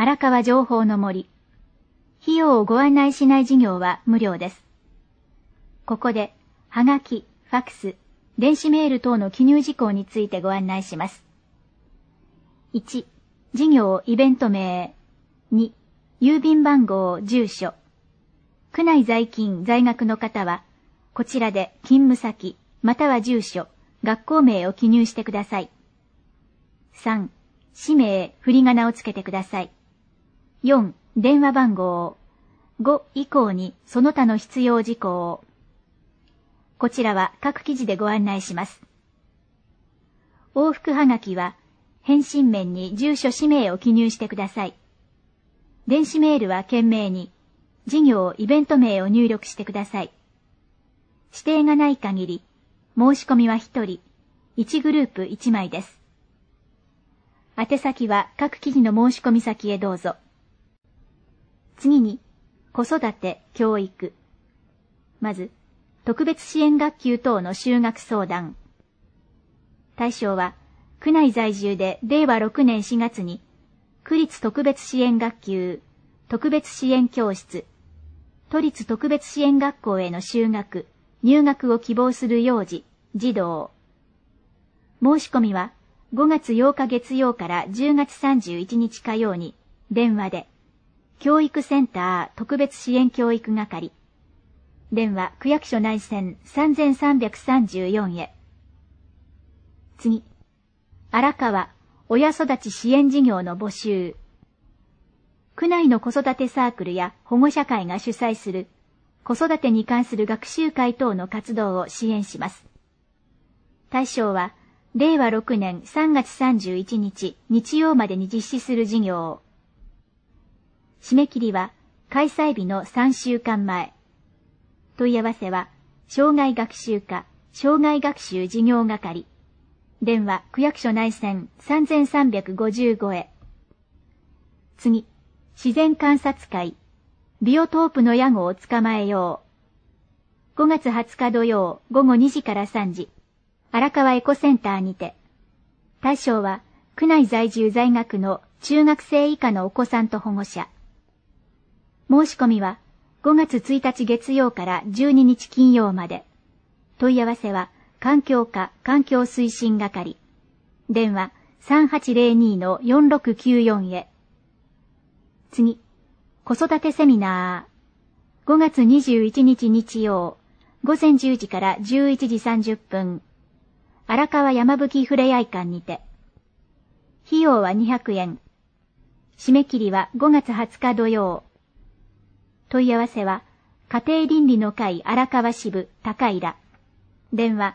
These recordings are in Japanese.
荒川情報の森。費用をご案内しない事業は無料です。ここで、はがき、ファックス、電子メール等の記入事項についてご案内します。1、事業イベント名。2、郵便番号、住所。区内在勤在学の方は、こちらで勤務先、または住所、学校名を記入してください。3、氏名、振り仮名をつけてください。4、電話番号。5以降にその他の必要事項。こちらは各記事でご案内します。往復はがきは、返信面に住所氏名を記入してください。電子メールは件名に、事業イベント名を入力してください。指定がない限り、申し込みは1人、1グループ1枚です。宛先は各記事の申し込み先へどうぞ。次に、子育て、教育。まず、特別支援学級等の就学相談。対象は、区内在住で令和6年4月に、区立特別支援学級、特別支援教室、都立特別支援学校への就学、入学を希望する幼児、児童。申し込みは、5月8日月曜から10月31日火曜に、電話で、教育センター特別支援教育係。電話区役所内線3334へ。次。荒川、親育ち支援事業の募集。区内の子育てサークルや保護者会が主催する子育てに関する学習会等の活動を支援します。対象は、令和6年3月31日日曜までに実施する事業。締め切りは開催日の3週間前。問い合わせは、障害学習課、障害学習事業係。電話区役所内線3355へ。次、自然観察会。ビオトープのヤゴを捕まえよう。5月20日土曜午後2時から3時。荒川エコセンターにて。対象は、区内在住在学の中学生以下のお子さんと保護者。申し込みは、5月1日月曜から12日金曜まで。問い合わせは、環境課環境推進係。電話3802-4694へ。次、子育てセミナー。5月21日日曜、午前10時から11時30分。荒川山吹ふれあい館にて。費用は200円。締め切りは5月20日土曜。問い合わせは、家庭倫理の会荒川支部高平。電話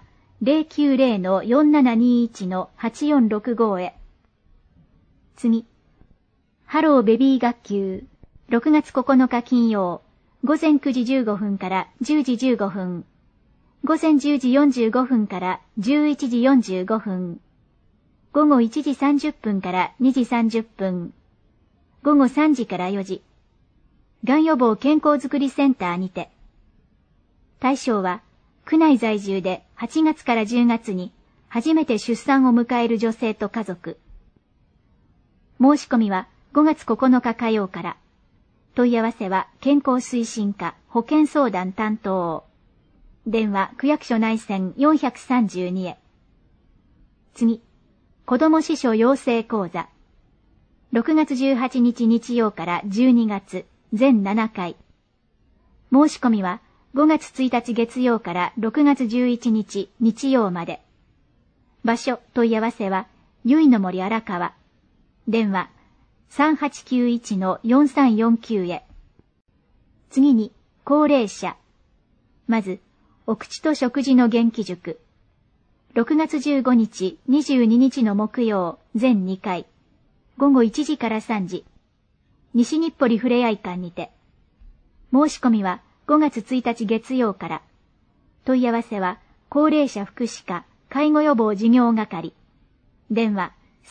090-4721-8465へ。次。ハローベビー学級。6月9日金曜。午前9時15分から10時15分。午前10時45分から11時45分。午後1時30分から2時30分。午後3時から4時。がん予防健康づくりセンターにて。対象は、区内在住で8月から10月に初めて出産を迎える女性と家族。申し込みは5月9日火曜から。問い合わせは健康推進課保健相談担当。電話区役所内線432へ。次。子ども司書養成講座。6月18日日曜から12月全7回。申し込みは5月1日月曜から6月11日日曜まで。場所問い合わせはゆいの森荒川。電話3891-4349へ。次に高齢者。まずお口と食事の元気塾。6月15日、22日の木曜、全2回。午後1時から3時。西日暮里ふれあい館にて。申し込みは5月1日月曜から。問い合わせは、高齢者福祉課、介護予防事業係。電話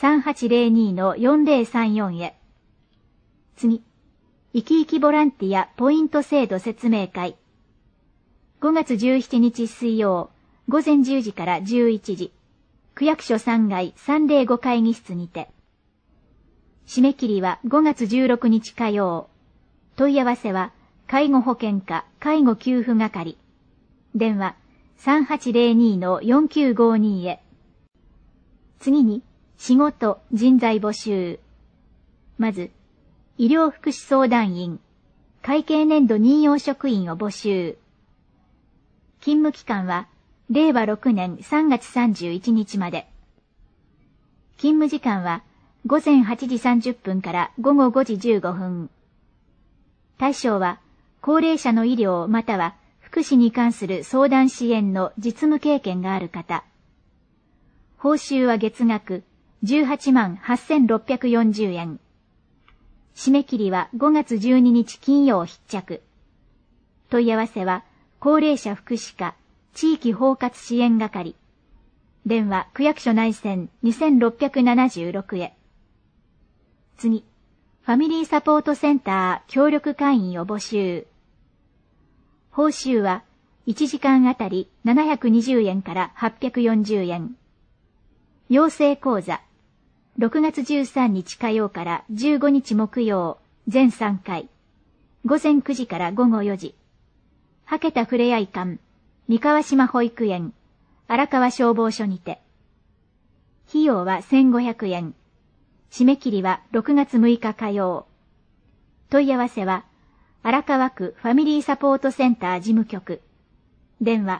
3802-4034へ。次。生き生きボランティアポイント制度説明会。5月17日水曜、午前10時から11時。区役所3階305会議室にて。 締め切りは5月16日火曜。問い合わせは、介護保険課介護給付係。電話、3802-4952へ。次に、仕事、人材募集。まず、医療福祉相談員、会計年度任用職員を募集。勤務期間は、令和6年3月31日まで。勤務時間は、午前8時30分から午後5時15分。対象は、高齢者の医療または福祉に関する相談支援の実務経験がある方。報酬は月額18万8640円。締め切りは5月12日金曜必着。問い合わせは、高齢者福祉課地域包括支援係。電話区役所内線2676へ。次、ファミリーサポートセンター協力会員を募集。報酬は1時間あたり720円から840円。養成講座、6月13日火曜から15日木曜、全3回。午前9時から午後4時。はけたふれあい館、三河島保育園、荒川消防署にて。費用は1500円。締め切りは6月6日火曜。問い合わせは、荒川区ファミリーサポートセンター事務局。電話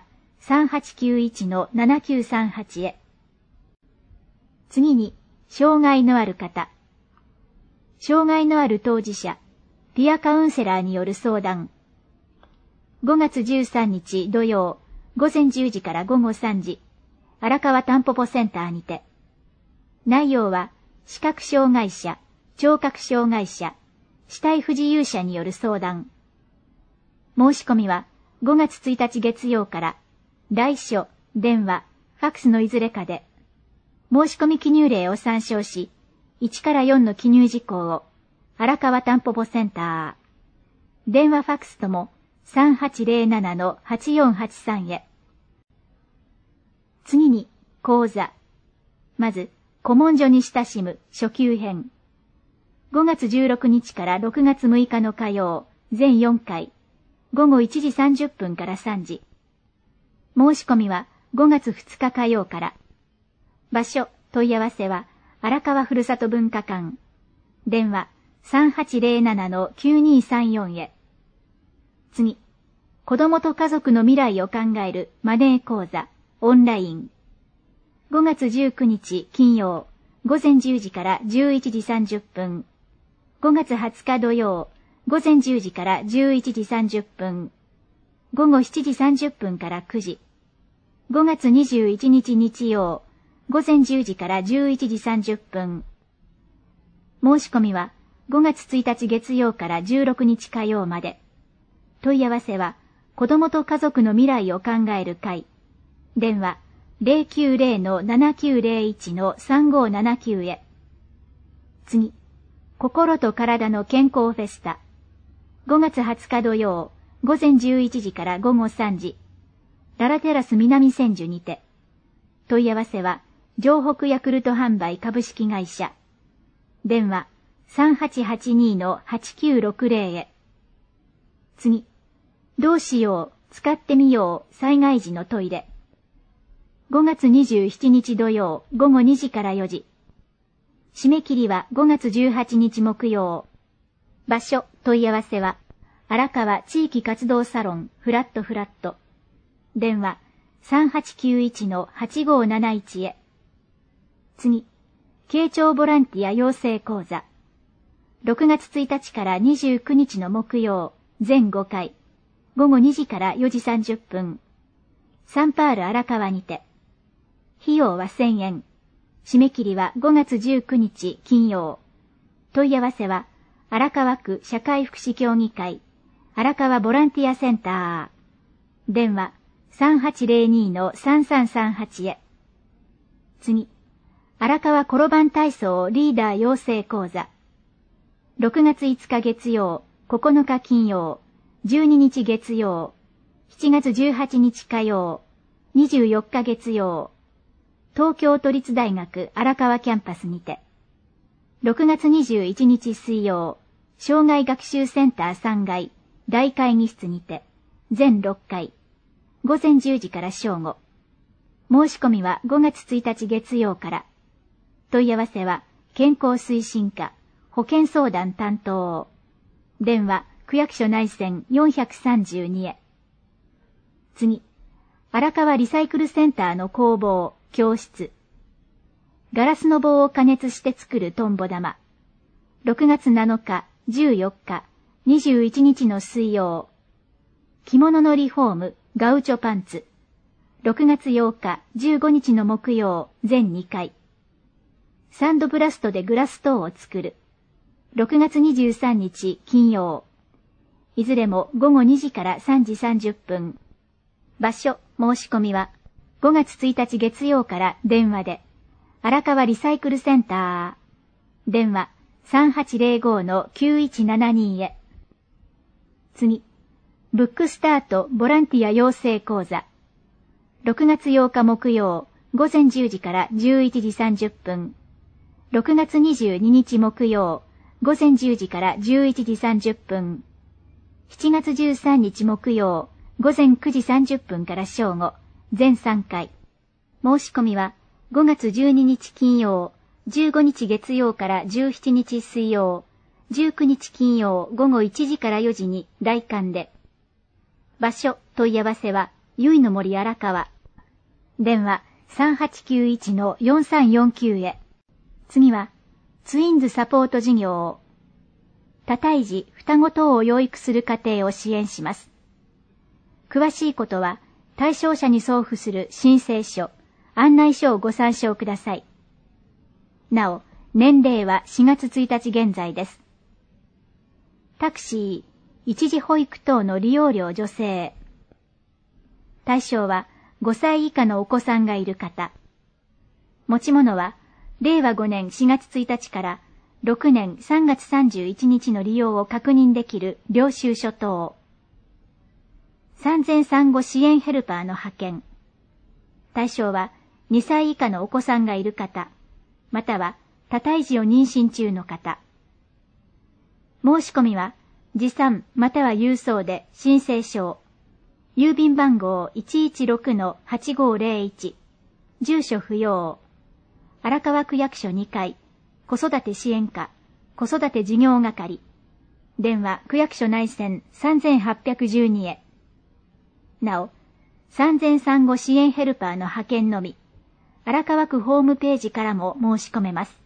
3891-7938へ。次に、障害のある方。障害のある当事者、ピアカウンセラーによる相談。5月13日土曜、午前10時から午後3時、荒川たんぽぽセンターにて。内容は、視覚障害者、聴覚障害者、肢体不自由者による相談。申し込みは5月1日月曜から、来書、電話、ファックスのいずれかで、申し込み記入例を参照し、1から4の記入事項を、荒川たんぽぽセンター。電話ファックスとも、3807-8483へ。次に、講座。まず、古文書に親しむ初級編。5月16日から6月6日の火曜、全4回。午後1時30分から3時。申し込みは5月2日火曜から。場所、問い合わせは、荒川ふるさと文化館。電話、3807-9234へ。次、子供と家族の未来を考えるマネー講座、オンライン。5月19日金曜、午前10時から11時30分。5月20日土曜、午前10時から11時30分。午後7時30分から9時。5月21日日曜、午前10時から11時30分。申し込みは5月1日月曜から16日火曜まで。問い合わせは、子供と家族の未来を考える会。電話、090-7901-3579へ。次、心と体の健康フェスタ。5月20日土曜、午前11時から午後3時。ララテラス南千住にて。問い合わせは、城北ヤクルト販売株式会社。電話、3882-8960へ。次、どうしよう、使ってみよう、災害時のトイレ。5月27日土曜、午後2時から4時。締め切りは5月18日木曜。場所、問い合わせは、荒川地域活動サロン、フラットフラット。電話、3891-8571へ。次、慶長ボランティア養成講座。6月1日から29日の木曜、全5回。午後2時から4時30分。サンパール荒川にて。費用は1000円。締め切りは5月19日金曜。問い合わせは、荒川区社会福祉協議会、荒川ボランティアセンター。電話、3802-3338へ。次、荒川転ばん体操リーダー養成講座。6月5日月曜、9日金曜、12日月曜、7月18日火曜、24日月曜、東京都立大学荒川キャンパスにて。 6月21日水曜、障害学習センター3階、大会議室にて、全6回、午前10時から正午。申し込みは5月1日月曜から。問い合わせは、健康推進課、保健相談担当。電話、区役所内線432へ。次、荒川リサイクルセンターの工房、教室。ガラスの棒を加熱して作るトンボ玉。6月7日、14日、21日の水曜。着物のリフォーム、ガウチョパンツ。6月8日、15日の木曜、全2回。サンドブラストでグラス塔を作る。6月23日、金曜。いずれも午後2時から3時30分。場所、申し込みは、5月1日月曜から電話で、荒川リサイクルセンター。電話、3805-9172へ。次、ブックスタートボランティア養成講座。6月8日木曜、午前10時から11時30分。6月22日木曜、午前10時から11時30分。7月13日木曜、午前9時30分から正午、全3回。申し込みは、5月12日金曜、15日月曜から17日水曜、19日金曜午後1時から4時に大館で。場所、問い合わせは、ゆいの森荒川。電話、3891-4349へ。次は、ツインズサポート事業。多胎児、双子等を養育する家庭を支援します。詳しいことは、対象者に送付する申請書、案内書をご参照ください。なお、年齢は4月1日現在です。タクシー、一時保育等の利用料助成。対象は5歳以下のお子さんがいる方。持ち物は、令和5年4月1日から6年3月31日の利用を確認できる領収書等。産前産後支援ヘルパーの派遣。対象は2歳以下のお子さんがいる方、または多胎児を妊娠中の方。申し込みは持参または郵送で申請書を。郵便番号 116-8501。住所不要。荒川区役所2階、子育て支援課、子育て事業係。電話区役所内線3812へ。なお、産前産後支援ヘルパーの派遣のみ、荒川区ホームページからも申し込めます。